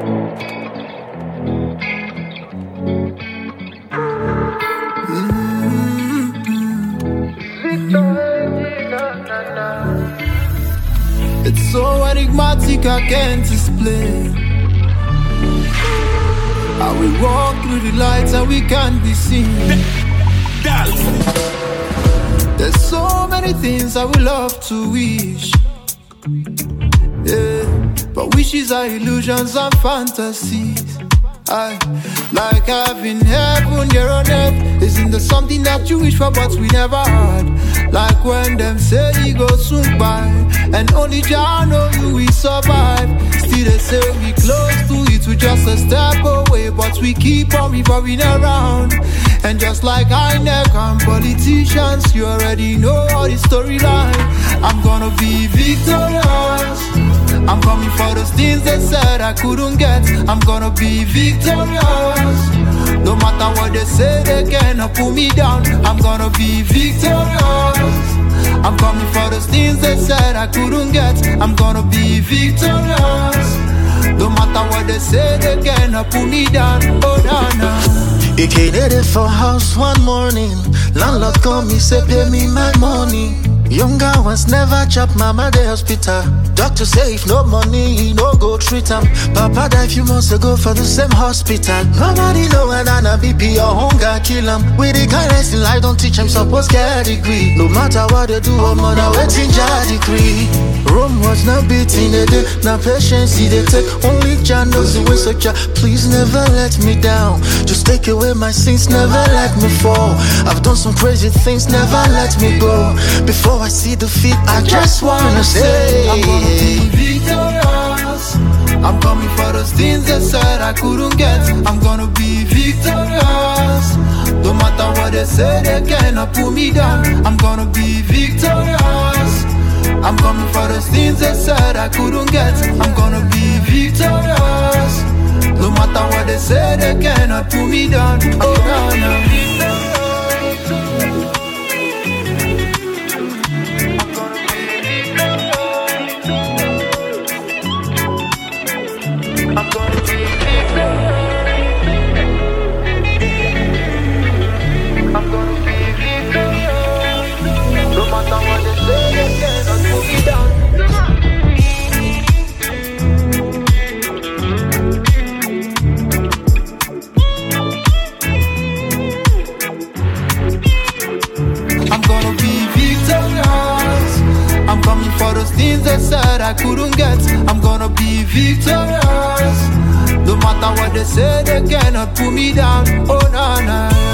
It's so enigmatic, I can't explain. How we walk through the lights and we can't be seen. There's so many things I would love to wish. Yeah, but wishes are illusions and fantasies. Like having heaven here on earth. Isn't there something that you wish for but we never had? Like when them say he goes soon by, and only Jah know you we survive. Still they say we close to it, we just a step away, but we keep on revolving around. And just like INEC and politicians, you already know all the storyline. I'm gonna be victorious. I'm coming for those things they said I couldn't get. I'm gonna be victorious. No matter what they say, they cannot pull me down. I'm gonna be victorious. I'm coming for those things they said I couldn't get. I'm gonna be victorious. No matter what they say, they cannot pull me down. Oh, no. He came for house one morning. Landlord called me, say pay me my money. Younger ones never chop mama the hospital. Doctor say if no money, he no go treat him. Papa died few months ago for the same hospital. Nobody know when Anna BP or hunger kill him. With the kindness in life don't teach him supposed get a degree. No matter what they do, or mother waiting Jah decree. Rome was not beating the day, now patience they take. Only Jah knows the way, so Jah please never let me down. Just take away my sins, never let me fall. I've done some crazy things, never let me go. Before I see defeat, I just wanna say I'm gonna be victorious. I'm coming for those things they said I couldn't get. I'm gonna be victorious. No matter what they say, they cannot pull me down. I'm gonna be victorious. I'm coming for those things they said I couldn't get. I'm gonna be victorious. No matter what they say, they cannot pull me down. Oh, no, no. Things they said I couldn't get. I'm gonna be victorious. No matter what they say, they cannot pull me down. Oh, no, no.